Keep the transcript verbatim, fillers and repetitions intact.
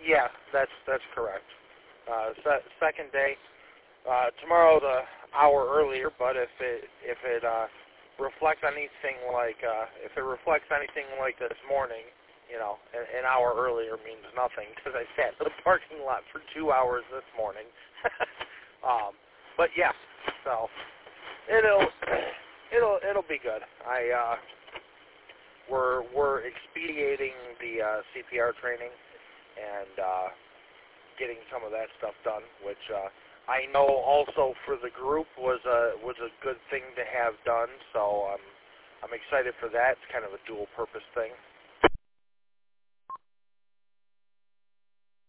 Yeah, that's that's correct. Uh, se- second day. Uh, tomorrow the hour earlier, but if it if it uh, reflects anything like uh, if it reflects anything like this morning, you know, an, an hour earlier means nothing because I sat in the parking lot for two hours this morning. um, but yeah, so it'll it'll it'll be good. I uh, we're we're expediting the uh, C P R training and uh, getting some of that stuff done, which. Uh, I know also for the group was a was a good thing to have done, so I'm I'm excited for that. It's kind of a dual purpose thing.